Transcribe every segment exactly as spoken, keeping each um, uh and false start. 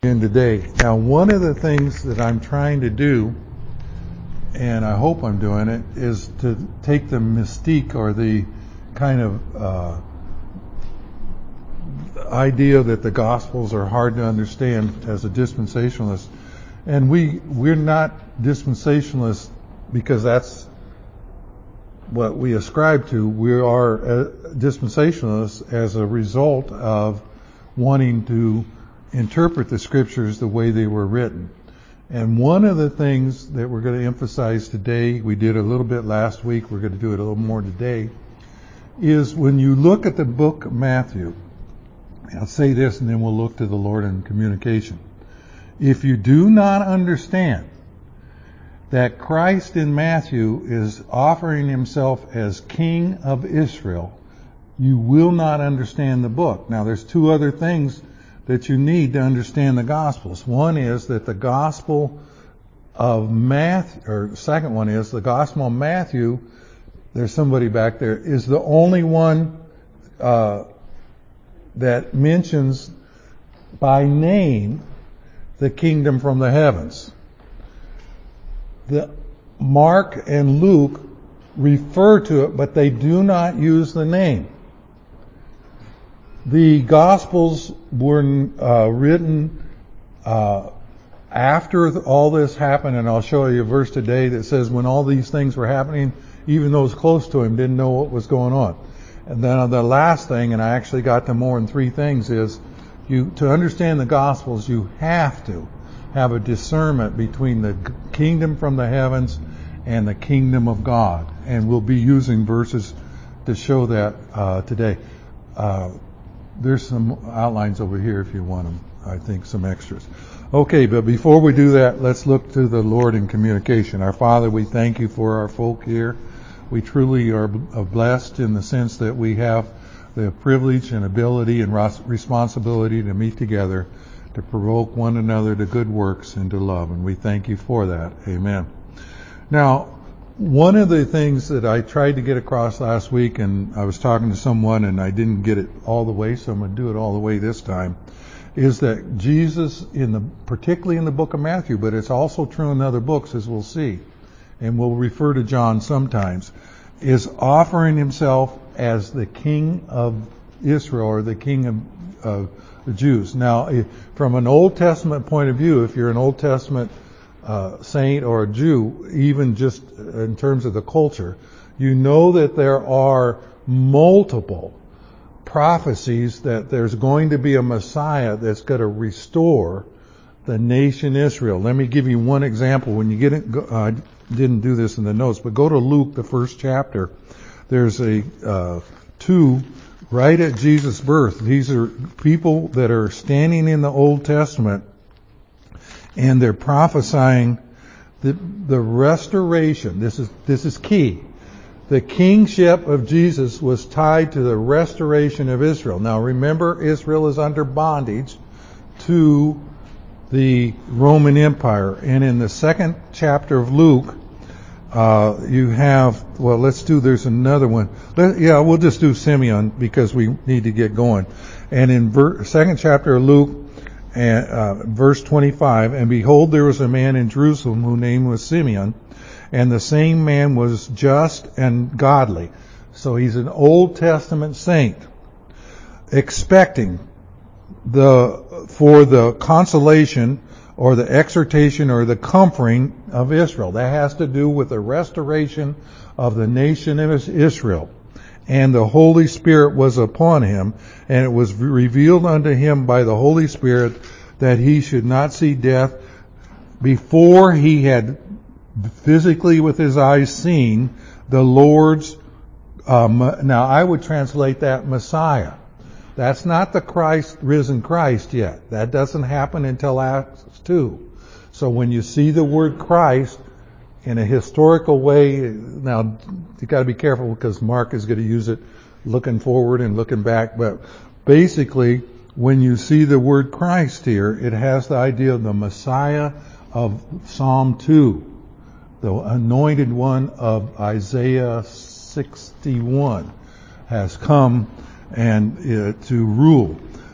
In today. Now, one of the things that I'm trying to do, and I hope I'm doing it, is to take the mystique or the kind of uh, idea that the Gospels are hard to understand as a dispensationalist. And we, we're not dispensationalists because that's what we ascribe to. We are uh, dispensationalists as a result of wanting to interpret the scriptures the way they were written. And one of the things that we're going to emphasize today, we did a little bit last week, we're going to do it a little more today, is when you look at the book of Matthew, I'll say this and then we'll look to the Lord in communication. If you do not understand that Christ in Matthew is offering himself as King of Israel, you will not understand the book. Now there's two other things that you need to understand the Gospels. One is that the Gospel of Matthew, or the second one is the Gospel of Matthew, there's somebody back there, is the only one uh, that mentions by name the kingdom from the heavens. The Mark and Luke refer to it, but they do not use the name. The Gospels were uh, written uh, after all this happened, and I'll show you a verse today that says when all these things were happening, even those close to him didn't know what was going on. And then the last thing, and I actually got to more than three things, is you to understand the Gospels, you have to have a discernment between the kingdom from the heavens and the kingdom of God. And we'll be using verses to show that uh, today. Uh, There's some outlines over here if you want them. I think some extras. Okay, but before we do that, let's look to the Lord in communication. Our Father, we thank you for our folk here. We truly are blessed in the sense that we have the privilege and ability and responsibility to meet together to provoke one another to good works and to love. And we thank you for that. Amen. Now, one of the things that I tried to get across last week, and I was talking to someone and I didn't get it all the way, so I'm going to do it all the way this time, is that Jesus, in the particularly in the book of Matthew, but it's also true in other books, as we'll see, and we'll refer to John sometimes, is offering himself as the King of Israel or the King of uh, the Jews. Now, if, from an Old Testament point of view, if you're an Old Testament Uh, saint or a Jew, even just in terms of the culture, you know that there are multiple prophecies that there's going to be a Messiah that's going to restore the nation Israel. Let me give you one example. When you get it, uh, I didn't do this in the notes, but go to Luke, the first chapter. There's a uh, two right at Jesus' birth. These are people that are standing in the Old Testament, and they're prophesying the, the restoration. This is, this is key. The kingship of Jesus was tied to the restoration of Israel. Now remember, Israel is under bondage to the Roman Empire. And in the second chapter of Luke, uh, you have, well, let's do, there's another one. Let, yeah, we'll just do Simeon because we need to get going. And in ver, second chapter of Luke, And, uh, verse twenty-five, and behold, there was a man in Jerusalem whose name was Simeon, and the same man was just and godly. So he's an Old Testament saint, expecting the, for the consolation or the exhortation or the comforting of Israel. That has to do with the restoration of the nation of Israel. And the Holy Spirit was upon him, and it was revealed unto him by the Holy Spirit that he should not see death before he had physically with his eyes seen the Lord's, um, now I would translate that Messiah. That's not the Christ, risen Christ yet. That doesn't happen until Acts two. So when you see the word Christ, in a historical way, now you got to be careful because Mark is going to use it looking forward and looking back, but basically when you see the word Christ here, it has the idea of the Messiah of Psalm two, the anointed one of Isaiah sixty-one has come and uh, to rule.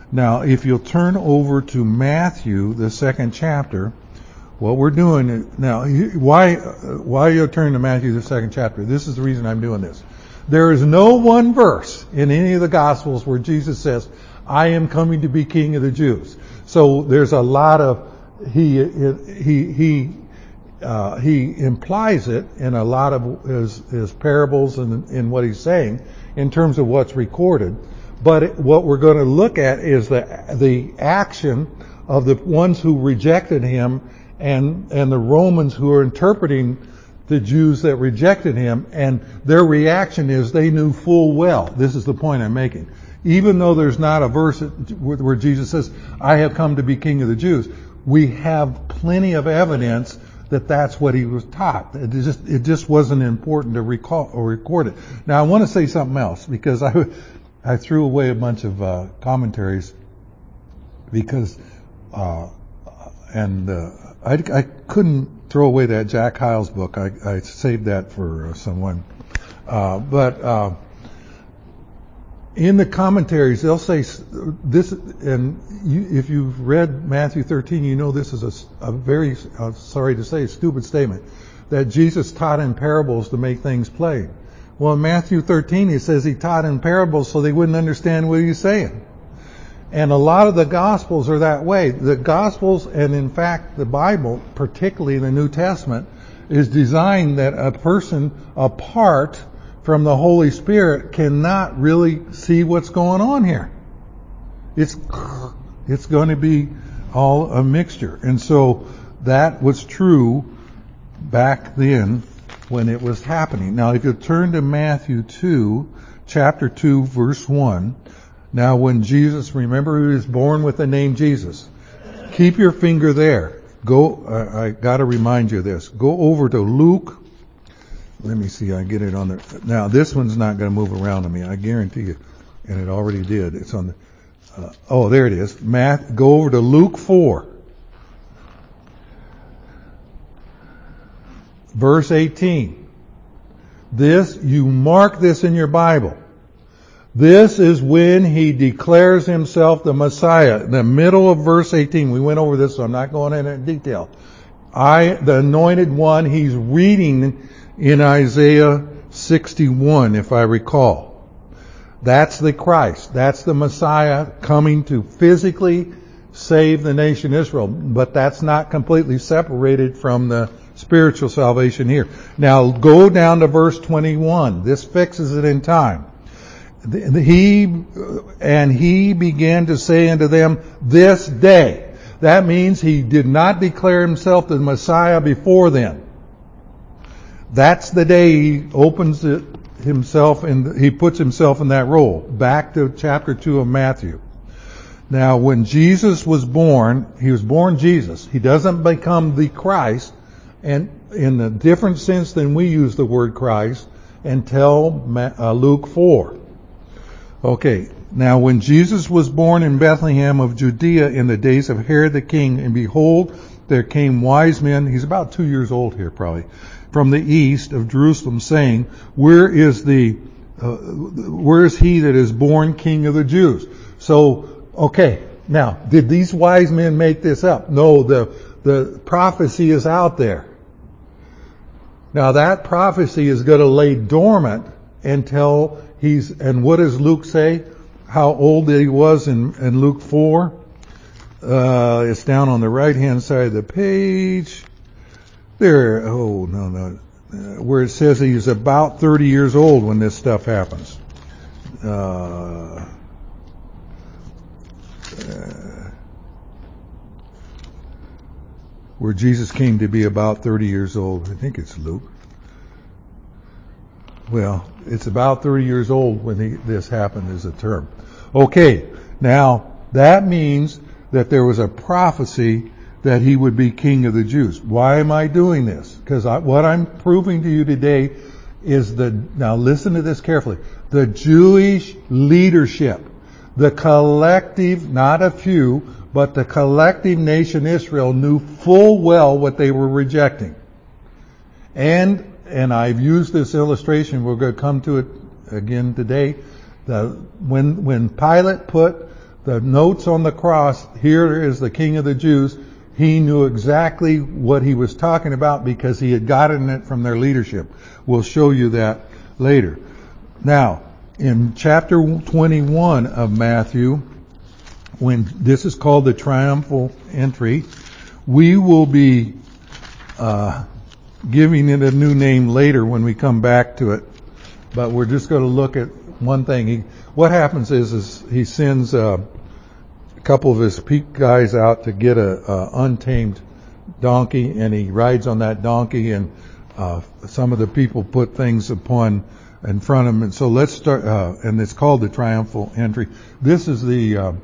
Now, if you'll turn over to Matthew, the second chapter, what we're doing is, now, why, why you turn to Matthew, the second chapter? This is the reason I'm doing this. There is no one verse in any of the Gospels where Jesus says, I am coming to be King of the Jews. So there's a lot of, he, he, he, uh, he implies it in a lot of his, his parables and in what he's saying in terms of what's recorded. But it, what we're going to look at is the, the action of the ones who rejected him and, and the Romans who are interpreting the Jews that rejected him, and their reaction is they knew full well. This is the point I'm making. Even though there's not a verse where Jesus says, I have come to be King of the Jews, we have plenty of evidence that that's what he was taught. It just, it just wasn't important to recall or record it. Now I want to say something else, because I, I threw away a bunch of uh, commentaries because, uh, and uh, I, I couldn't throw away that Jack Hyles book. I, I saved that for uh, someone. Uh, but uh, in the commentaries, they'll say this, and you, if you've read Matthew thirteen, you know this is a, a very, uh, sorry to say, stupid statement, that Jesus taught in parables to make things plain. Well, in Matthew thirteen, he says he taught in parables so they wouldn't understand what he's saying. And a lot of the Gospels are that way. The Gospels, and in fact the Bible, particularly the New Testament, is designed that a person apart from the Holy Spirit cannot really see what's going on here. It's, it's going to be all a mixture. And so that was true back then when it was happening. Now if you turn to Matthew two, chapter two, verse one, now when Jesus, remember he was born with the name Jesus. Keep your finger there. Go, uh, I gotta remind you of this. Go over to Luke. Let me see, I get it on there. Now this one's not gonna move around on me, I guarantee you. And it already did. It's on the, uh, oh there it is. Math, go over to Luke four. Verse eighteen. This, you mark this in your Bible. This is when he declares himself the Messiah. The middle of verse eighteen. We went over this, so I'm not going into it in detail. I, the anointed one, he's reading in Isaiah sixty-one, if I recall. That's the Christ. That's the Messiah coming to physically save the nation Israel. But that's not completely separated from the spiritual salvation here. Now go down to verse twenty-one. This fixes it in time. He, and he began to say unto them, this day. That means he did not declare himself the Messiah before then. That's the day he opens it himself and he puts himself in that role. Back to chapter two of Matthew. Now when Jesus was born, he was born Jesus. He doesn't become the Christ, and in a different sense than we use the word Christ, until uh, Luke four. Okay, now when Jesus was born in Bethlehem of Judea in the days of Herod the king, and behold, there came wise men, he's about two years old here probably, from the east of Jerusalem, saying, where is the, uh, where is he that is born King of the Jews? So, okay, now, did these wise men make this up? No, the, the prophecy is out there. Now that prophecy is going to lay dormant until he's, and what does Luke say? How old he was in, in Luke four? Uh, it's down on the right hand side of the page. There, oh no, no, uh, where it says he's about thirty years old when this stuff happens. Uh, uh, where Jesus came to be about thirty years old. I think it's Luke. Well, it's about thirty years old when he, this happened as a term. Okay, now that means that there was a prophecy that he would be King of the Jews. Why am I doing this? Because what I'm proving to you today is the, now listen to this carefully, the Jewish leadership, the collective, not a few, but the collective nation Israel knew full well what they were rejecting. And And I've used this illustration, we're going to come to it again today, the, when, when Pilate put the notes on the cross, here is the King of the Jews, he knew exactly what he was talking about because he had gotten it from their leadership. We'll show you that later. Now, in chapter twenty-one of Matthew, when this is called the triumphal entry, we will be uh, giving it a new name later when we come back to it. But we're just going to look at one thing. He, what happens is, is he sends uh, a couple of his peak guys out to get a, a untamed donkey, and he rides on that donkey, and uh, some of the people put things upon in front of him. And so let's start, uh, and it's called the triumphal entry. This is the, uh,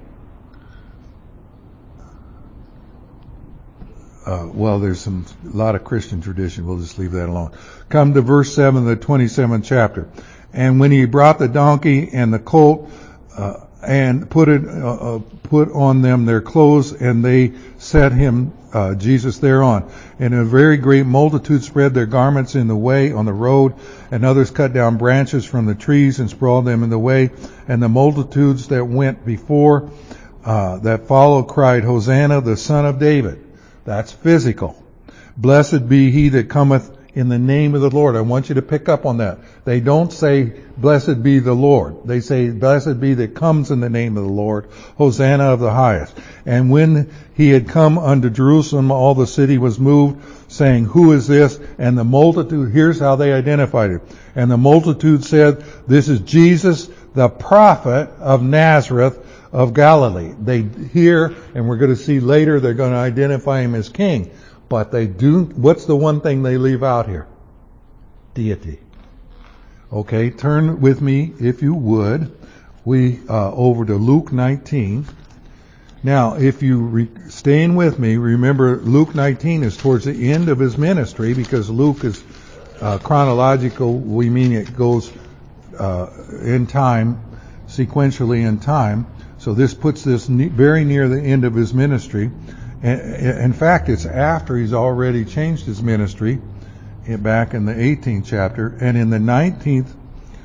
uh, well, there's some, a lot of Christian tradition. We'll just leave that alone. Come to verse seven of the twenty-seventh chapter. And when he brought the donkey and the colt, uh, and put it, uh, uh, put on them their clothes, and they set him, uh, Jesus thereon. And a very great multitude spread their garments in the way on the road, and others cut down branches from the trees and sprawled them in the way. And the multitudes that went before, uh, that followed cried, Hosanna, the Son of David. That's physical. Blessed be he that cometh in the name of the Lord. I want you to pick up on that. They don't say, blessed be the Lord. They say, blessed be that comes in the name of the Lord. Hosanna of the highest. And when he had come unto Jerusalem, all the city was moved, saying, who is this? And the multitude, here's how they identified it. And the multitude said, this is Jesus, the prophet of Nazareth of Galilee. They hear, and we're going to see later, they're going to identify him as king. But they do, what's the one thing they leave out here? Deity. Okay, turn with me, if you would, we, uh, over to Luke nineteen. Now, if you, re, staying with me, remember Luke nineteen is towards the end of his ministry, because Luke is, uh, chronological, we mean it goes, uh, in time, sequentially in time. So this puts this ne- very near the end of his ministry. In fact, it's after he's already changed his ministry back in the eighteenth chapter. And in the nineteenth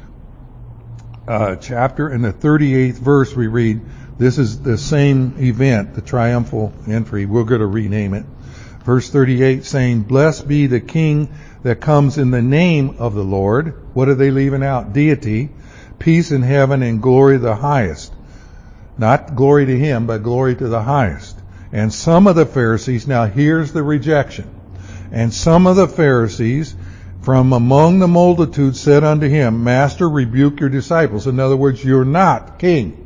uh, chapter, in the thirty-eighth verse, we read, this is the same event, the triumphal entry. We're going to rename it. Verse thirty-eight saying, blessed be the King that comes in the name of the Lord. What are they leaving out? Deity. Peace in heaven and glory the highest. Not glory to him, but glory to the highest. And some of the Pharisees, now here's the rejection. And some of the Pharisees from among the multitude said unto him, Master, rebuke your disciples. In other words, you're not king.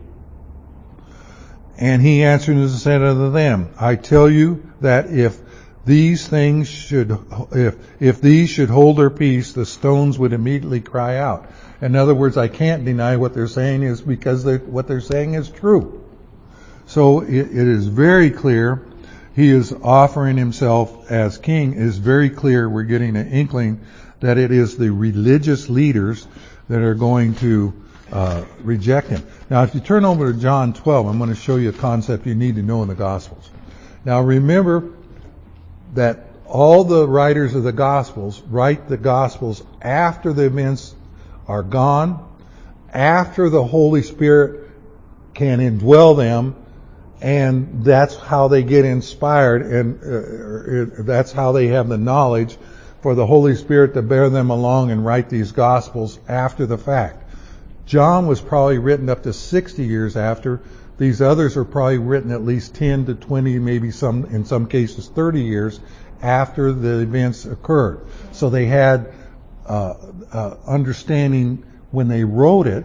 And he answered and said unto them, I tell you that if these things should, if, if these should hold their peace, the stones would immediately cry out. In other words, I can't deny what they're saying is because they're, what they're saying is true. So it, it is very clear he is offering himself as king. It is very clear we're getting an inkling that it is the religious leaders that are going to uh, reject him. Now, if you turn over to John twelve, I'm going to show you a concept you need to know in the Gospels. Now, remember that all the writers of the Gospels write the Gospels after the events are gone, after the Holy Spirit can indwell them, and that's how they get inspired, and uh, that's how they have the knowledge for the Holy Spirit to bear them along and write these Gospels after the fact. John was probably written up to sixty years after. These others are probably written at least ten to twenty, maybe some, in some cases thirty years after the events occurred. So they had uh, uh, understanding when they wrote it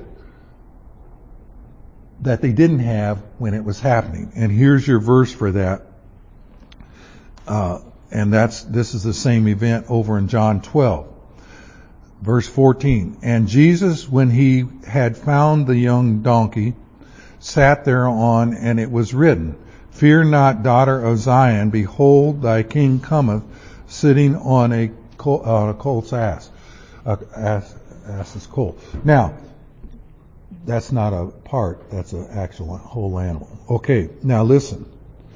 that they didn't have when it was happening. And here's your verse for that. Uh, and that's, this is the same event over in John twelve. Verse fourteen. And Jesus, when he had found the young donkey, sat thereon, and it was written, Fear not, daughter of Zion, behold, thy king cometh, sitting on a, col- on a colt's ass. Uh, ass, ass's colt. Now, that's not a part, that's an actual whole animal. Okay, now listen.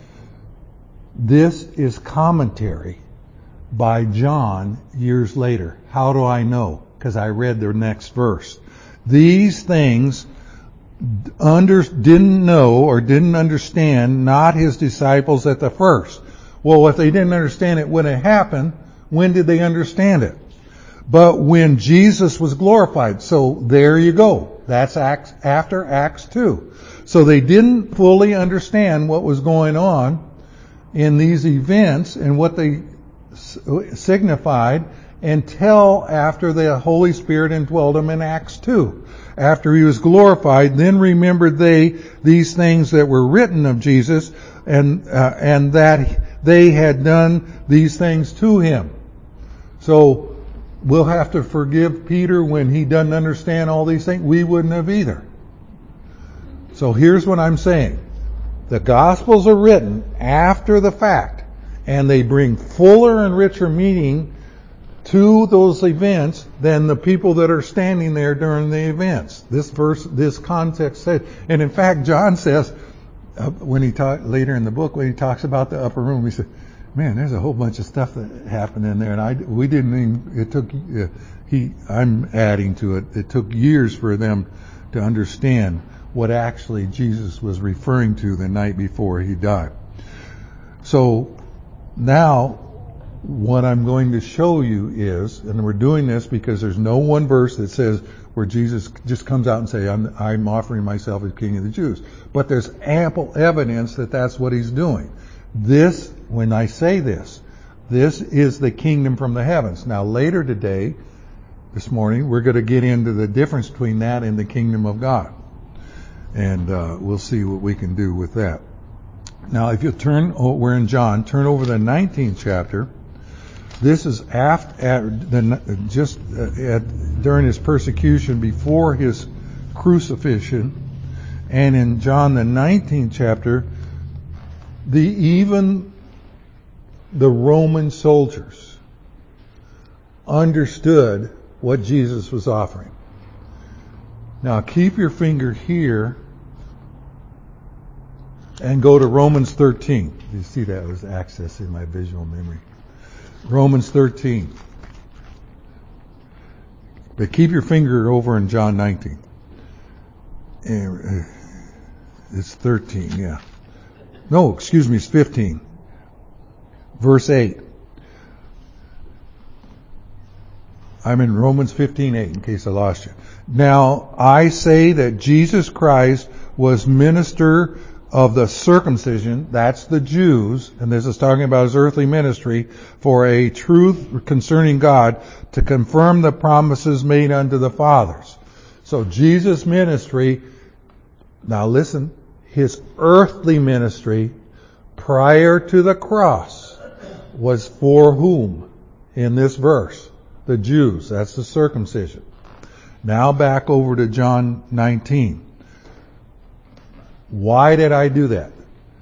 This is commentary by John years later. How do I know? Because I read their next verse. These things under, didn't know or didn't understand, not his disciples at the first. Well, if they didn't understand it when it happened, when did they understand it? But when Jesus was glorified. So there you go. That's Acts, after Acts two. So they didn't fully understand what was going on in these events and what they signified until after the Holy Spirit indwelled them in Acts two. After he was glorified, then remembered they these things that were written of Jesus, and uh, and that they had done these things to him. So we'll have to forgive Peter when he doesn't understand all these things. We wouldn't have either. So here's what I'm saying. The Gospels are written after the fact, and they bring fuller and richer meaning to those events than the people that are standing there during the events. This verse, this context said, and in fact, John says, uh, when he talk later in the book, when he talks about the upper room, he said, man, there's a whole bunch of stuff that happened in there, and I, we didn't even, it took, uh, he, I'm adding to it, it took years for them to understand what actually Jesus was referring to the night before he died. So now, what I'm going to show you is, and we're doing this because there's no one verse that says where Jesus just comes out and say, I'm, I'm offering myself as King of the Jews. But there's ample evidence that that's what he's doing. This, when I say this, this is the kingdom from the heavens. Now later today, this morning, we're going to get into the difference between that and the kingdom of God. And uh, we'll see what we can do with that. Now if you turn, oh, we're in John, turn over the nineteenth chapter. This is after, at the, just at, during his persecution before his crucifixion. And in John the nineteenth chapter, the even the Roman soldiers understood what Jesus was offering. Now keep your finger here and go to Romans thirteen. You see that was accessing my visual memory. Romans thirteen. But keep your finger over in John nineteen. It's thirteen, yeah. No, excuse me, it's fifteen. Verse eight. I'm in Romans fifteen eight, in case I lost you. Now, I say that Jesus Christ was minister of the circumcision, that's the Jews, and this is talking about his earthly ministry, for a truth concerning God, to confirm the promises made unto the fathers. So Jesus' ministry, now listen, his earthly ministry prior to the cross was for whom in this verse? The Jews, that's the circumcision. Now back over to John nineteen. Why did I do that?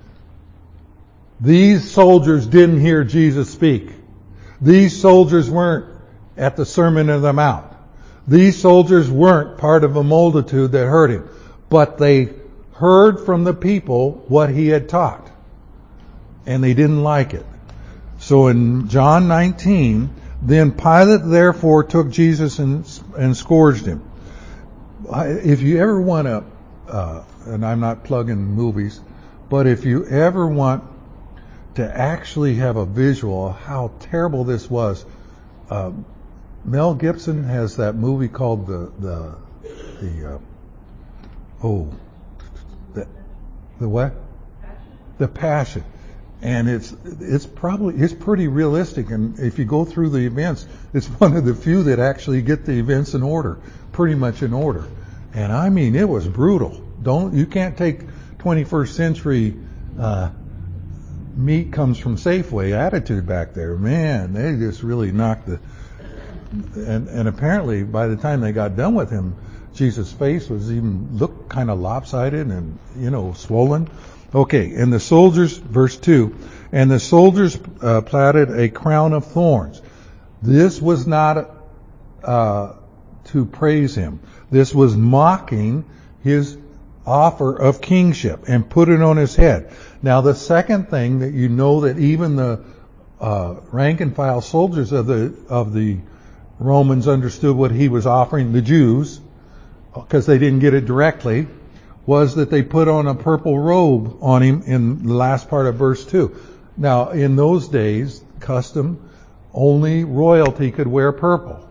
These soldiers didn't hear Jesus speak. These soldiers weren't at the Sermon on the Mount. These soldiers weren't part of a multitude that heard him. But they heard from the people what he had taught. And they didn't like it. So in John nineteen, then Pilate therefore took Jesus and, and scourged him. If you ever want to, uh, and I'm not plugging movies, but if you ever want to actually have a visual of how terrible this was, uh, Mel Gibson has that movie called the the the uh, oh the the what? The Passion. And it's it's probably it's pretty realistic, and if you go through the events, it's one of the few that actually get the events in order, pretty much in order. And I mean, it was brutal. Don't you can't take twenty-first century uh, meat comes from Safeway attitude back there. Man, they just really knocked the. And and apparently, by the time they got done with him, Jesus' face was even looked kind of lopsided and you know swollen. Okay, and the soldiers, verse two, and the soldiers uh, plaited a crown of thorns. This was not uh, to praise him. This was mocking his offer of kingship and put it on his head. Now the second thing that you know that even the uh, rank and file soldiers of the of the Romans understood what he was offering the Jews, because they didn't get it directly, was that they put on a purple robe on him in the last part of verse two. Now, in those days, custom, only royalty could wear purple.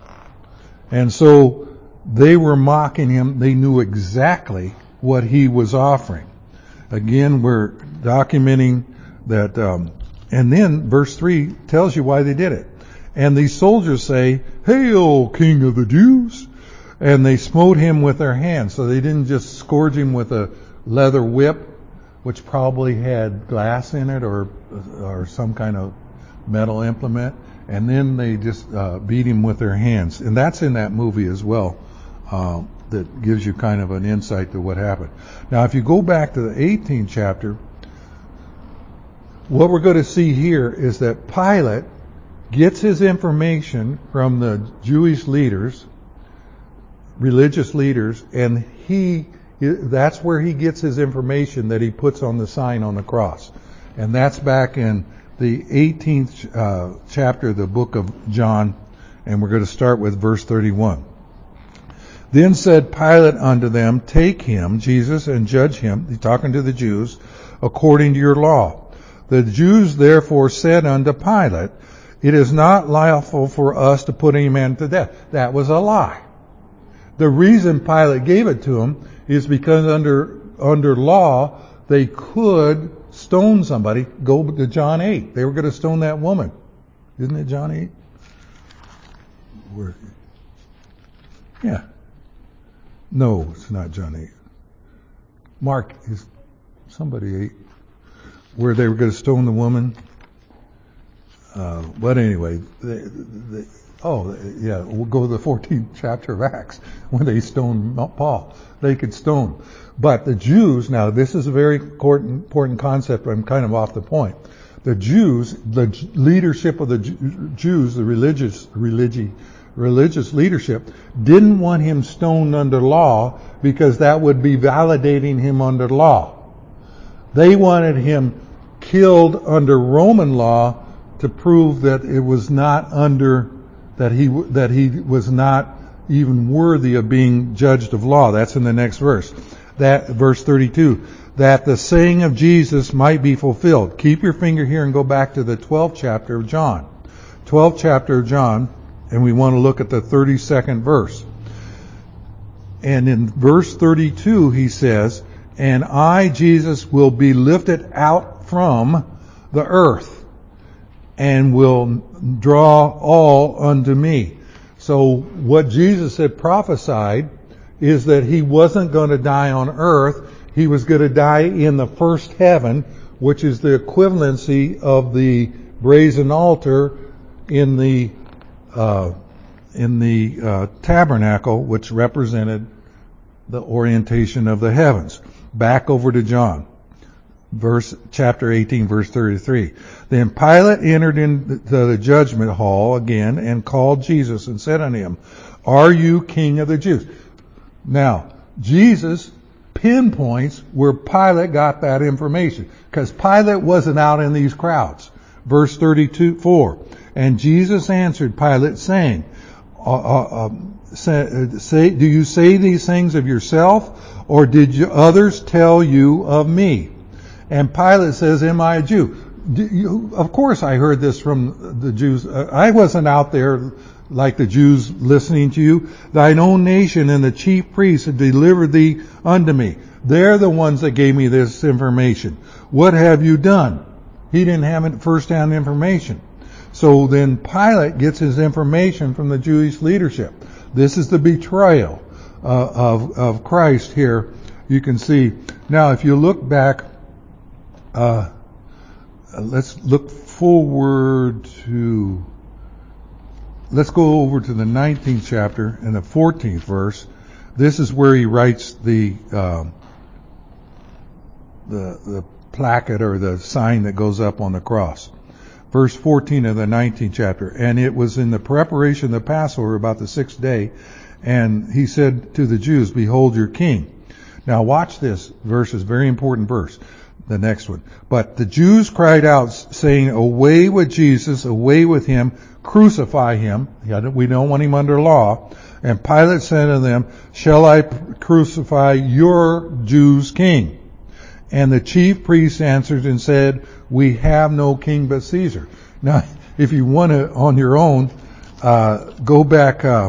And so they were mocking him. They knew exactly what he was offering. Again, we're documenting that, um, and then verse three tells you why they did it. And these soldiers say, "Hail, King of the Jews!" And they smote him with their hands. So they didn't just scourge him with a leather whip, which probably had glass in it or or some kind of metal implement. And then they just uh, beat him with their hands. And that's in that movie as well. Uh, that gives you kind of an insight to what happened. Now, if you go back to the eighteenth chapter, what we're going to see here is that Pilate gets his information from the Jewish leaders, religious leaders, and he that's where he gets his information that he puts on the sign on the cross. And that's back in the eighteenth uh, chapter of the book of John, and we're going to start with verse thirty-one. Then said Pilate unto them, Take him, Jesus, and judge him, he's talking to the Jews, according to your law. The Jews therefore said unto Pilate, It is not lawful for us to put any man to death. That was a lie. The reason Pilate gave it to him is because under under law, they could stone somebody. Go to John eight. They were going to stone that woman. Isn't it John eight? Where? Yeah. No, it's not John eight. Mark is somebody eight. Where they were going to stone the woman. Uh, but anyway, they, they, oh yeah, we'll go to the fourteenth chapter of Acts when they stoned Paul. They could stone. But the Jews, now this is a very important, important concept, I'm kind of off the point. The Jews, the leadership of the Jews, the religious, religi, religious leadership, didn't want him stoned under law because that would be validating him under law. They wanted him killed under Roman law to prove that it was not under, that he, that he was not even worthy of being judged of law. That's in the next verse. That, verse thirty-two, that the saying of Jesus might be fulfilled. Keep your finger here and go back to the twelfth chapter of John. twelfth chapter of John, and we want to look at the thirty-second verse. And in verse thirty-two, he says, And I, Jesus, will be lifted out from the earth, and will draw all unto me. So what Jesus had prophesied is that he wasn't going to die on earth. He was going to die in the first heaven, which is the equivalency of the brazen altar in the uh, in the uh, tabernacle, which represented the orientation of the heavens. Back over to John, verse chapter eighteen, verse thirty-three. Then Pilate entered into the judgment hall again and called Jesus and said unto him, Are you King of the Jews? Now, Jesus pinpoints where Pilate got that information, because Pilate wasn't out in these crowds. Verse thirty-two, four. And Jesus answered Pilate, saying, uh, uh, uh, say, say, do you say these things of yourself, or did you, others tell you of me? And Pilate says, Am I a Jew? Do you, of course I heard this from the Jews. Uh, I wasn't out there like the Jews listening to you. Thine own nation and the chief priests have delivered thee unto me. They're the ones that gave me this information. What have you done? He didn't have first-hand information. So then Pilate gets his information from the Jewish leadership. This is the betrayal uh, of, of Christ here. You can see. Now, if you look back, uh, let's look forward to, let's go over to the nineteenth chapter and the fourteenth verse. This is where he writes the, um, the, the placard or the sign that goes up on the cross. Verse fourteen of the nineteenth chapter. And it was in the preparation of the Passover about the sixth day. And he said to the Jews, Behold your king. Now watch this verse, is a very important verse. the next one. But the Jews cried out, saying, away with Jesus, away with him, crucify him. We don't want him under law. And Pilate said to them, shall I crucify your Jews' king? And the chief priests answered and said, we have no king but Caesar. Now, if you want to, on your own, uh, go back, uh,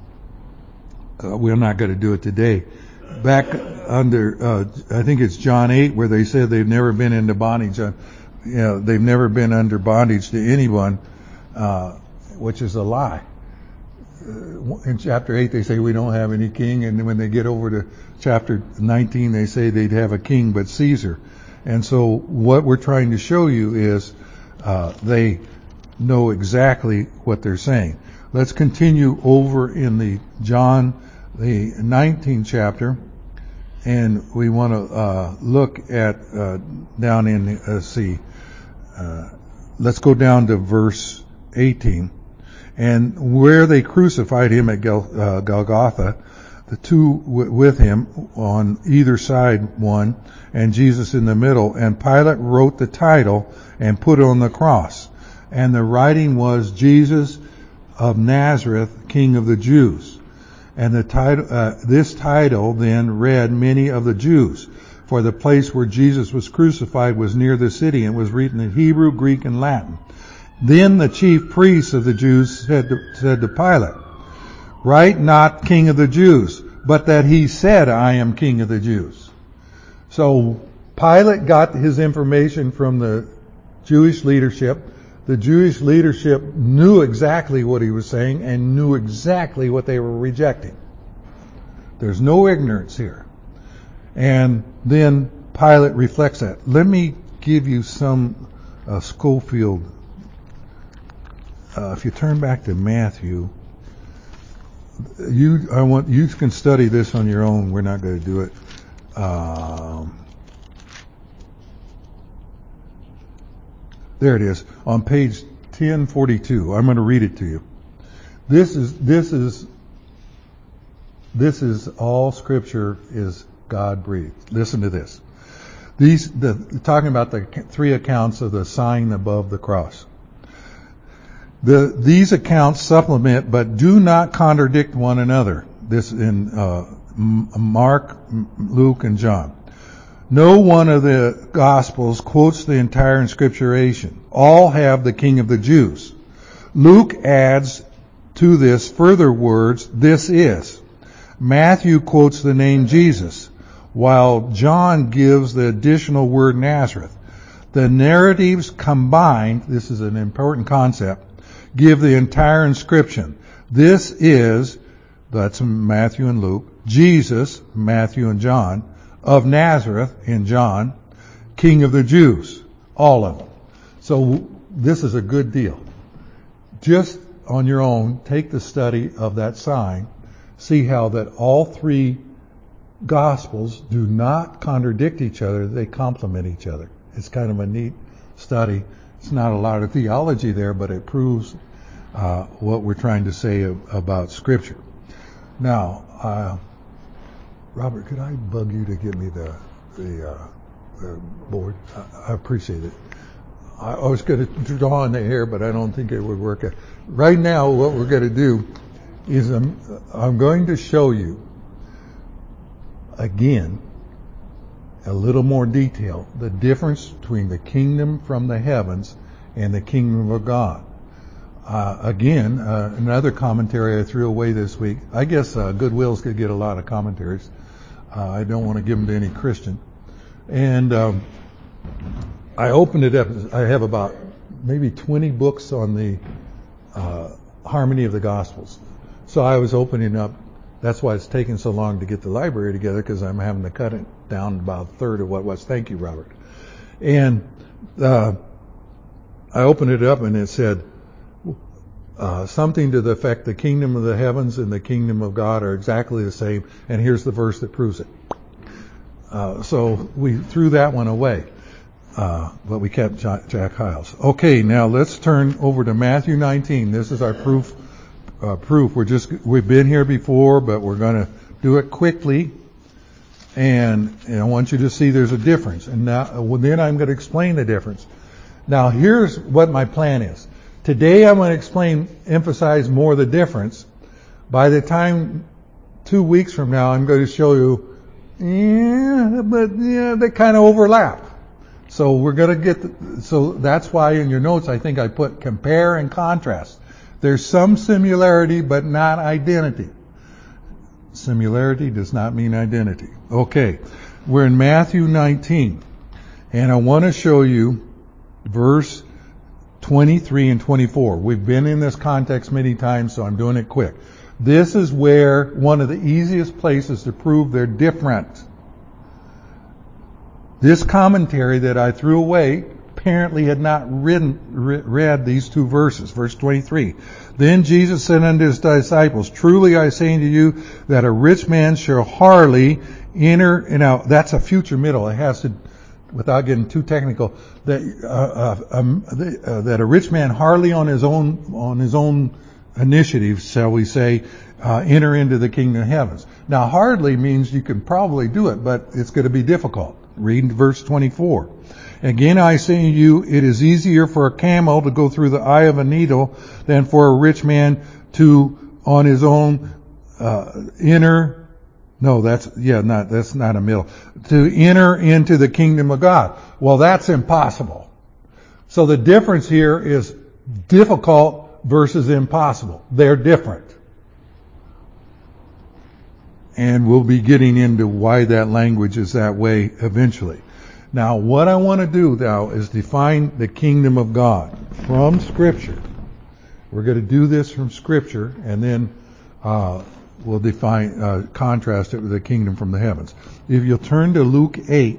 uh, we're not going to do it today, back under, uh, I think it's John eight, where they said they've never been into bondage. Uh, you know, they've never been under bondage to anyone, uh, which is a lie. Uh, in chapter eight, they say we don't have any king, and when they get over to chapter nineteen, they say they'd have a king but Caesar. And so what we're trying to show you is uh, they know exactly what they're saying. Let's continue over in the John, the nineteenth chapter, and we want to uh, look at uh, down in, uh, see, uh, let's go down to verse eighteen. And where they crucified him at Gal, uh, Golgotha, the two w- with him on either side one, and Jesus in the middle. And Pilate wrote the title and put it on the cross. And the writing was, Jesus of Nazareth, King of the Jews. And the title, uh, this title then read, many of the Jews. For the place where Jesus was crucified was near the city, and was written in Hebrew, Greek, and Latin. Then the chief priests of the Jews said to, said to Pilate, write not King of the Jews, but that he said, I am King of the Jews. So Pilate got his information from the Jewish leadership. The Jewish leadership knew exactly what he was saying and knew exactly what they were rejecting. There's no ignorance here. And then Pilate reflects that. Let me give you some uh, Schofield. Uh, if you turn back to Matthew, you I want you can study this on your own. We're not going to do it. Um, there it is on page ten forty-two. I'm going to read it to you. This is this is this is all Scripture is God breathed. Listen to this. These the talking about the three accounts of the sign above the cross. The, these accounts supplement but do not contradict one another. This in uh, Mark, Luke, and John. No one of the Gospels quotes the entire inscripturation. All have the King of the Jews. Luke adds to this further words, this is. Matthew quotes the name Jesus, while John gives the additional word Nazareth. The narratives combined, this is an important concept, give the entire inscription. This is, that's Matthew and Luke, Jesus, Matthew and John, of Nazareth in John, King of the Jews, all of them. So this is a good deal. Just on your own, take the study of that sign, see how that all three Gospels do not contradict each other, they complement each other. It's kind of a neat study. It's not a lot of theology there, but it proves uh, what we're trying to say about Scripture. Now, uh, Robert, could I bug you to give me the the, uh, the board? I, I appreciate it. I, I was going to draw in the air, but I don't think it would work. Right now, what we're going to do is I'm, I'm going to show you again a little more detail, the difference between the kingdom from the heavens and the kingdom of God. Uh, again, uh, another commentary I threw away this week. I guess uh, Goodwill's could get a lot of commentaries. Uh, I don't want to give them to any Christian. And um, I opened it up. I have about maybe twenty books on the uh, harmony of the Gospels. So I was opening up. That's why it's taking so long to get the library together, because I'm having to cut it down about a third of what it was. Thank you, Robert. And uh, I opened it up and it said uh, something to the effect, the kingdom of the heavens and the kingdom of God are exactly the same. And here's the verse that proves it. Uh, so we threw that one away. Uh, but we kept Jack Hyles. Okay, now let's turn over to Matthew nineteen. This is our proof. Uh, proof. We're just we've been here before, but we're going to do it quickly. And, and I want you to see there's a difference. And now, well, then I'm going to explain the difference. Now here's what my plan is. Today I'm going to explain, emphasize more the difference. By the time, two weeks from now, I'm going to show you, yeah, but yeah, they kind of overlap. So we're going to get, the, so that's why in your notes I think I put compare and contrast. There's some similarity but not identity. Similarity does not mean identity. Okay, we're in Matthew nineteen, and I want to show you verse twenty-three and twenty-four. We've been in this context many times, so I'm doing it quick. This is where one of the easiest places to prove they're different. This commentary that I threw away apparently had not written, read these two verses. Verse twenty-three. Then Jesus said unto his disciples, truly I say unto you that a rich man shall hardly enter, and now that's a future middle. It has to, without getting too technical, that uh, uh, um, uh, that a rich man hardly on his own on his own initiative, shall we say, uh, enter into the kingdom of heavens. Now, hardly means you can probably do it, but it's going to be difficult. Read verse twenty-four. Again, I say to you, it is easier for a camel to go through the eye of a needle than for a rich man to, on his own, uh, enter. No, that's, yeah, not, that's not a middle. To enter into the kingdom of God. Well, that's impossible. So the difference here is difficult versus impossible. They're different. And we'll be getting into why that language is that way eventually. Now, what I want to do now is define the kingdom of God from Scripture. We're going to do this from Scripture, and then uh, we'll define, uh, contrast it with the kingdom from the heavens. If you'll turn to Luke eight.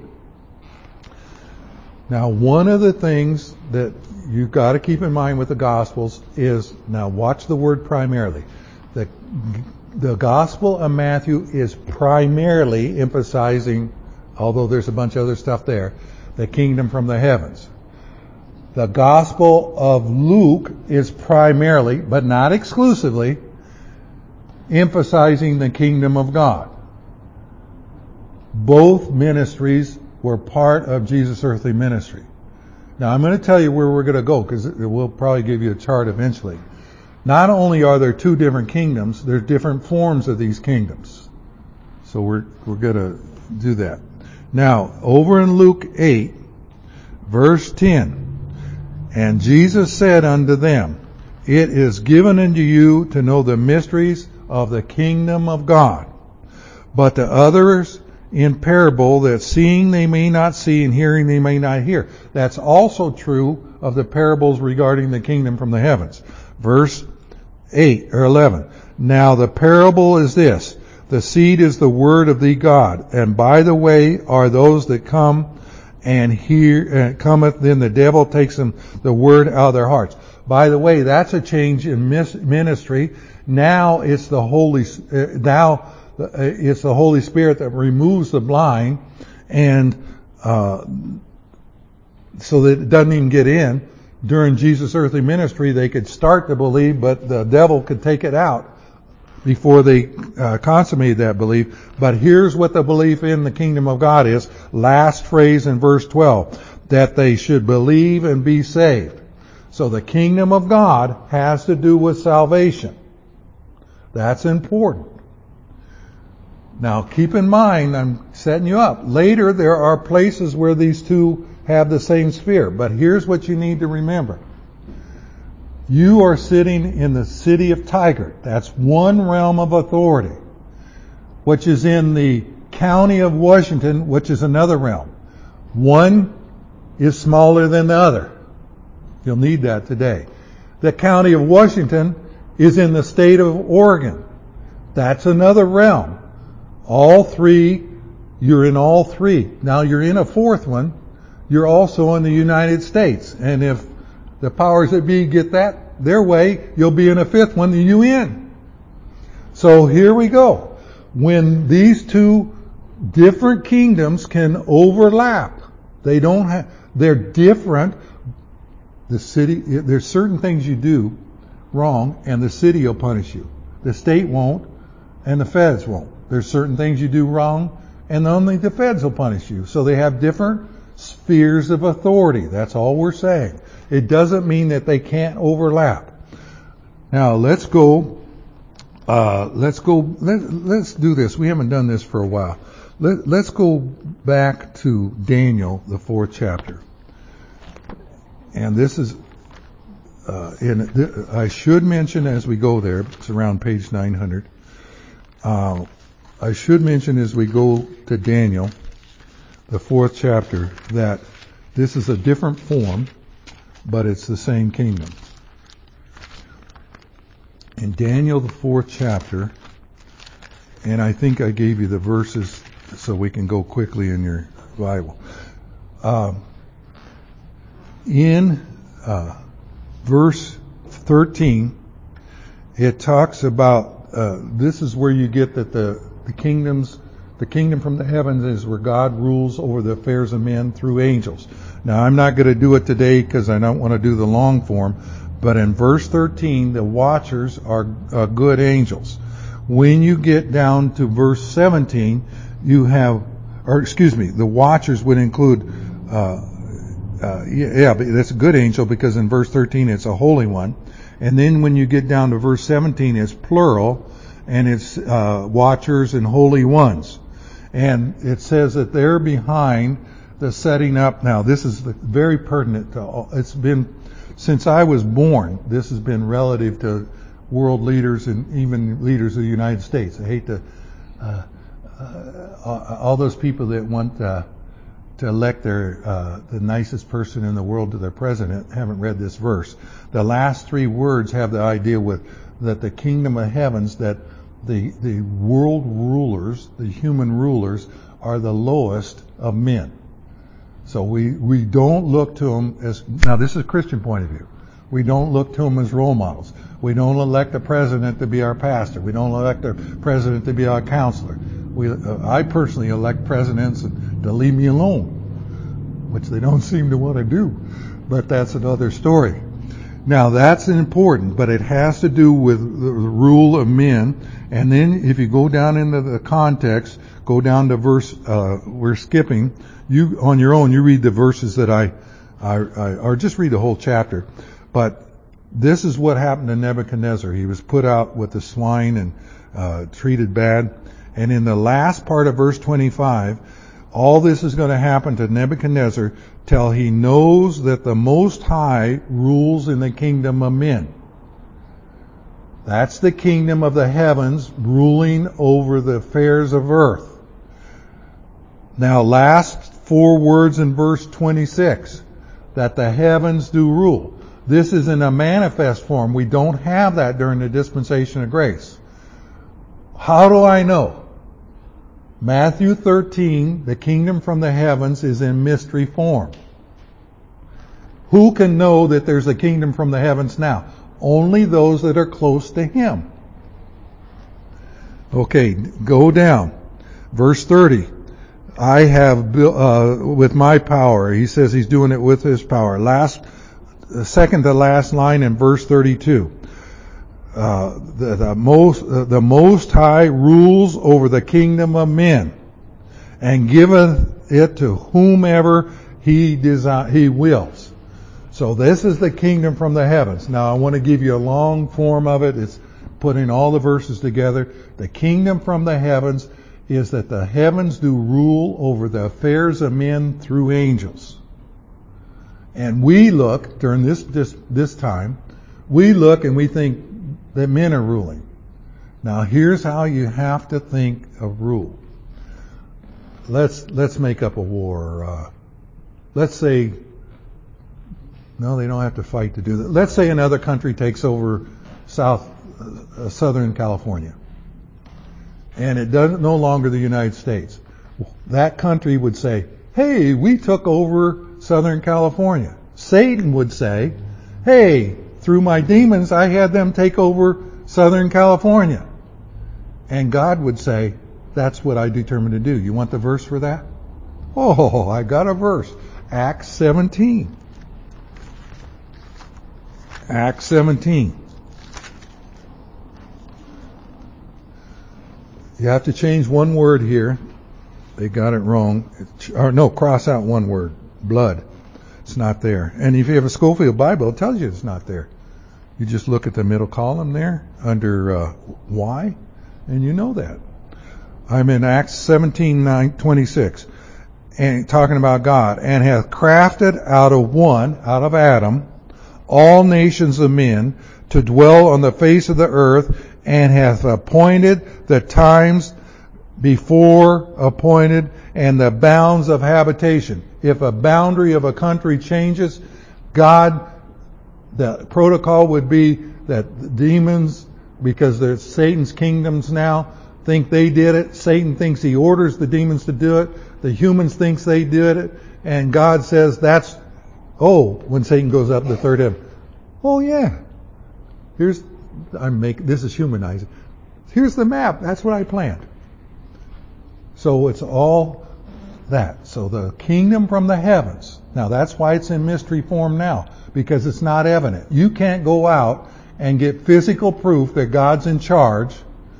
Now, one of the things that you've got to keep in mind with the Gospels is, now watch the word primarily. The, the Gospel of Matthew is primarily emphasizing, although there's a bunch of other stuff there, the kingdom from the heavens. The Gospel of Luke is primarily, but not exclusively, emphasizing the kingdom of God. Both ministries were part of Jesus' earthly ministry. Now I'm going to tell you where we're going to go, because we'll probably give you a chart eventually. Not only are there two different kingdoms, there's different forms of these kingdoms. So we're we're going to do that. Now, over in Luke eight, verse ten, and Jesus said unto them, it is given unto you to know the mysteries of the kingdom of God, but to others in parable, that seeing they may not see and hearing they may not hear. That's also true of the parables regarding the kingdom from the heavens. Verse eight or eleven. Now the parable is this. The seed is the word of the God, and by the way are those that come and hear, and cometh, then the devil takes them the word out of their hearts. By the way, that's a change in ministry. Now it's the Holy, now it's the Holy Spirit that removes the blind, and uh, so that it doesn't even get in. During Jesus' earthly ministry, they could start to believe, but the devil could take it out before they uh, consummated that belief. But here's what the belief in the kingdom of God is. Last phrase in verse twelve. That they should believe and be saved. So the kingdom of God has to do with salvation. That's important. Now keep in mind, I'm setting you up. Later there are places where these two have the same sphere. But here's what you need to remember. You are sitting in the city of Tigard. That's one realm of authority, which is in the county of Washington, which is another realm. One is smaller than the other. You'll need that today. The county of Washington is in the state of Oregon. That's another realm. All three, you're in all three. Now you're in a fourth one. You're also in the United States. And if the powers that be get that their way, you'll be in a fifth one, the U N. So here we go. When these two different kingdoms can overlap, they don't have, they're different. The city, there's certain things you do wrong, and the city will punish you. The state won't, and the feds won't. There's certain things you do wrong, and only the feds will punish you. So they have different spheres of authority. That's all we're saying. It doesn't mean that they can't overlap. Now let's go. Uh, let's go. Let, let's do this. We haven't done this for a while. Let, let's go back to Daniel, the fourth chapter. And this is. Uh, in, th- I should mention as we go there. It's around page nine hundred. Uh, I should mention as we go to Daniel, the fourth chapter, that this is a different form, but it's the same kingdom. In Daniel, the fourth chapter, and I think I gave you the verses so we can go quickly in your Bible. Uh, in uh, verse thirteen, it talks about, uh, this is where you get that the, the kingdoms, the kingdom from the heavens is where God rules over the affairs of men through angels. Now I'm not going to do it today because I don't want to do the long form, but in verse thirteen, the watchers are uh, good angels. When you get down to verse seventeen, you have, or excuse me, the watchers would include, uh, uh, yeah, yeah, but that's a good angel because in verse thirteen it's a holy one. And then when you get down to verse seventeen, it's plural, and it's uh, watchers and holy ones. And it says that they're behind the setting up. Now, this is very pertinent to all. It's been, since I was born, this has been relative to world leaders and even leaders of the United States. I hate to, uh, uh, all those people that want uh, to elect their uh, the nicest person in the world to their president haven't read this verse. The last three words have the idea with that the kingdom of heavens, that the the world rulers, the human rulers, are the lowest of men. So we we don't look to them as, now this is a Christian point of view. We don't look to them as role models. We don't elect a president to be our pastor. We don't elect a president to be our counselor. We, uh, I personally elect presidents to leave me alone, which they don't seem to want to do. But that's another story. Now that's important, but it has to do with the rule of men. And then if you go down into the context, go down to verse, uh, we're skipping, you, on your own, you read the verses that I, I, I, or just read the whole chapter. But this is what happened to Nebuchadnezzar. He was put out with the swine and, uh, treated bad. And in the last part of verse twenty-five, all this is going to happen to Nebuchadnezzar till he knows that the Most High rules in the kingdom of men. That's the kingdom of the heavens ruling over the affairs of earth. Now, last four words in verse twenty-six, that the heavens do rule. This is in a manifest form. We don't have that during the dispensation of grace. How do I know? Matthew thirteen, the kingdom from the heavens is in mystery form. Who can know that there's a kingdom from the heavens now? Only those that are close to Him. Okay, go down. Verse thirty. I have built, uh, with my power. He says He's doing it with His power. Last, second to last line in verse thirty-two. Uh, the, the most, uh, the Most High rules over the kingdom of men, and giveth it to whomever He desire, He wills. So this is the kingdom from the heavens. Now I want to give you a long form of it. It's putting all the verses together. The kingdom from the heavens is that the heavens do rule over the affairs of men through angels. And we look during this this, this time, we look and we think that men are ruling. Now here's how you have to think of rule. Let's let's make up a war. Uh, let's say, no, they don't have to fight to do that. Let's say another country takes over South uh, Southern California, and it doesn't no longer the United States. That country would say, "Hey, we took over Southern California." Satan would say, "Hey, through my demons, I had them take over Southern California." And God would say, "That's what I determined to do." You want the verse for that? Oh, I got a verse. Acts seventeen. Acts seventeen. You have to change one word here. they got it wrong. Or no, cross out one word. Blood. It's not there. And if you have a Schofield Bible, it tells you it's not there. You just look at the middle column there under uh, Y, and you know that. I'm in Acts seventeen nine twenty-six, and talking about God, and hath crafted out of one, out of Adam, all nations of men to dwell on the face of the earth, and hath appointed the times before appointed and the bounds of habitation. If a boundary of a country changes, God, the protocol would be that demons, because they're Satan's kingdoms now, think they did it. Satan thinks he orders the demons to do it. The humans thinks they did it. And God says that's, oh, when Satan goes up the third heaven. Oh yeah. Here's, I'm making, this is humanizing. Here's the map. That's what I planned. So it's all that. So the kingdom from the heavens. Now that's why it's in mystery form now, because it's not evident. You can't go out and get physical proof that God's in charge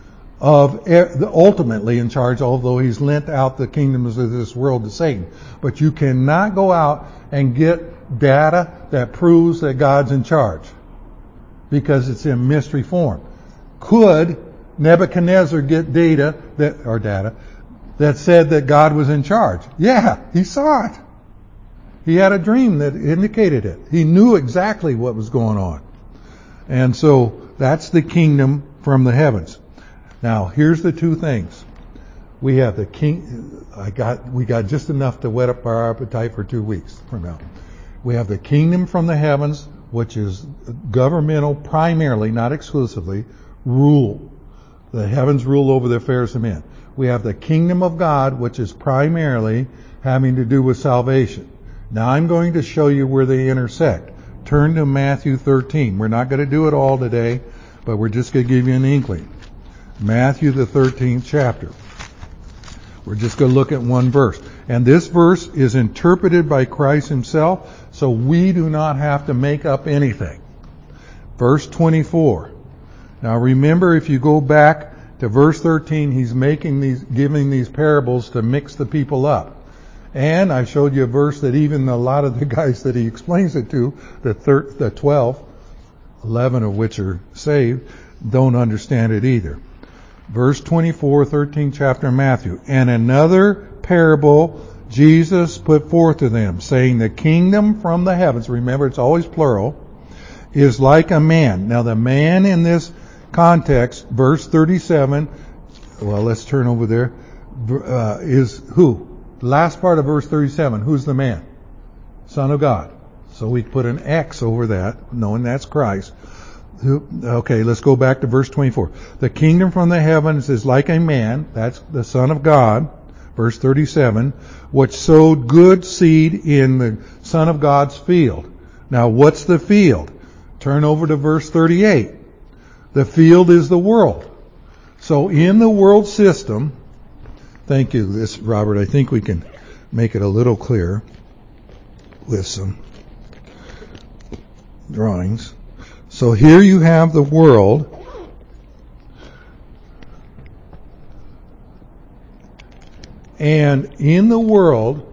of, ultimately in charge, although he's lent out the kingdoms of this world to Satan. But you cannot go out and get data that proves that God's in charge, because it's in mystery form. Could Nebuchadnezzar get data that, or data, that said that God was in charge? Yeah, he saw it. He had a dream that indicated it. He knew exactly what was going on. And so that's the kingdom from the heavens. Now, here's the two things. We have the king, I got, we got just enough to whet up our appetite for two weeks from now. We have the kingdom from the heavens, which is governmental, primarily, not exclusively, rule. The heavens rule over the affairs of men. We have the kingdom of God, which is primarily having to do with salvation. Now I'm going to show you where they intersect. Turn to Matthew thirteen. We're not going to do it all today, but we're just going to give you an inkling. Matthew the thirteenth chapter. We're just going to look at one verse. And this verse is interpreted by Christ himself, so we do not have to make up anything. Verse twenty-four. Now remember, if you go back to verse thirteen, he's making these, giving these parables to mix the people up. And I showed you a verse that even a lot of the guys that he explains it to, the thir- the twelve, eleven of which are saved, don't understand it either. Verse twenty-four, thirteenth chapter of Matthew. And another parable Jesus put forth to them, saying, the kingdom from the heavens, remember it's always plural, is like a man. Now the man in this context, verse thirty-seven, well, let's turn over there, uh, is who? Last part of verse thirty-seven, who's the man? Son of God. So we put an X over that, knowing that's Christ. Okay, let's go back to verse twenty-four. The kingdom from the heavens is like a man, that's the Son of God, verse thirty-seven, which sowed good seed in the Son of God's field. Now what's the field? Turn over to verse thirty-eight. The field is the world. So in the world system, thank you, this Robert, I think we can make it a little clearer with some drawings. So here you have the world, and in the world,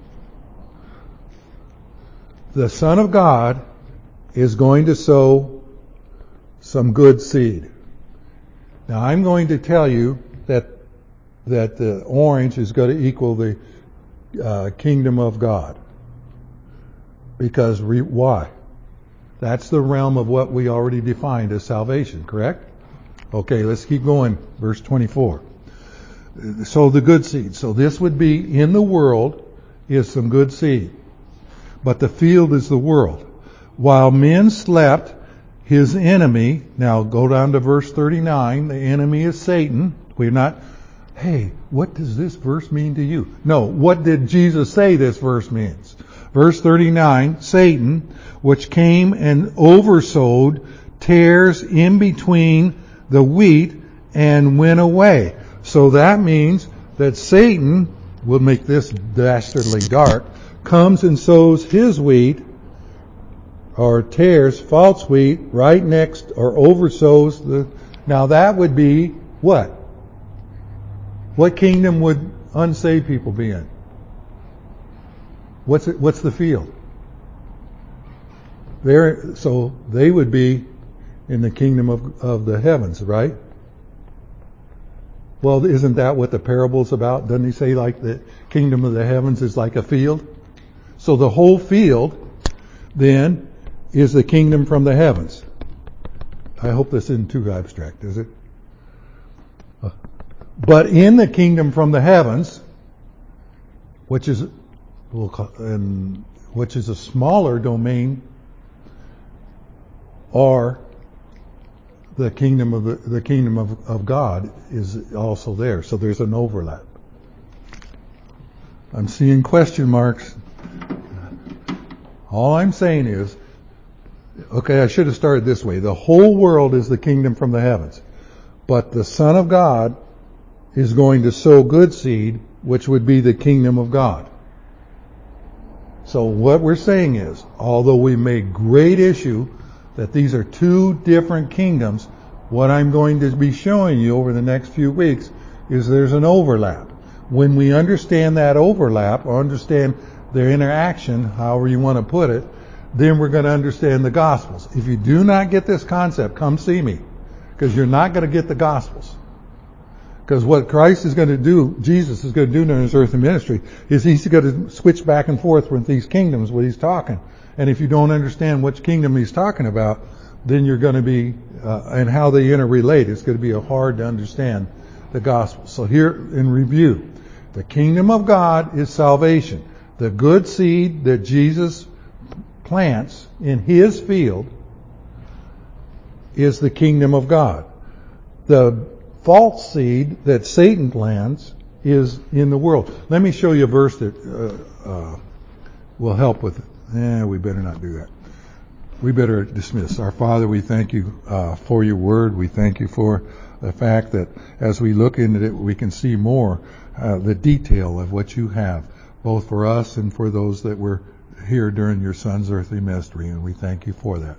the Son of God is going to sow some good seed. Now I'm going to tell you that that the orange is going to equal the uh, kingdom of God. Because re- why? That's the realm of what we already defined as salvation, correct? Okay, let's keep going. Verse twenty-four. So the good seed. So this would be, in the world is some good seed. But the field is the world. While men slept, his enemy, now go down to verse thirty-nine, the enemy is Satan. We're not, hey, what does this verse mean to you? No, what did Jesus say this verse means? Verse thirty-nine, Satan, which came and oversowed, tares in between the wheat and went away. So that means that Satan, we'll make this dastardly dark, comes and sows his wheat, or tares false wheat right next, or oversows the, now that would be what? What kingdom would unsaved people be in? What's it, what's the field? There, so they would be in the kingdom of, of the heavens, right? Well, isn't that what the parable's about? Doesn't he say like the kingdom of the heavens is like a field? So the whole field then is the kingdom from the heavens. I hope this isn't too abstract, is it? But in the kingdom from the heavens, which is we'll call, and which is a smaller domain, or the kingdom of the, the kingdom of, of God is also there. So there's an overlap. I'm seeing question marks. All I'm saying is, okay, I should have started this way. The whole world is the kingdom from the heavens. But the Son of God is going to sow good seed, which would be the kingdom of God. So what we're saying is, although we make great issue that these are two different kingdoms, what I'm going to be showing you over the next few weeks is there's an overlap. When we understand that overlap, or understand their interaction, however you want to put it, then we're going to understand the Gospels. If you do not get this concept, come see me, because you're not going to get the Gospels. Because what Christ is going to do, Jesus is going to do during his earthly ministry, is he's going to switch back and forth with these kingdoms when he's talking. And if you don't understand which kingdom he's talking about, then you're going to be, uh, and how they interrelate, it's going to be hard to understand the gospel. So here in review, the kingdom of God is salvation. The good seed that Jesus plants in his field is the kingdom of God. The false seed that Satan plants is in the world. Let me show you a verse that uh, uh, will help with it. Eh, we better not do that. We better dismiss. Our Father, we thank you uh, for your word. We thank you for the fact that as we look into it, we can see more uh, the detail of what you have, both for us and for those that were here during your Son's earthly ministry. And we thank you for that.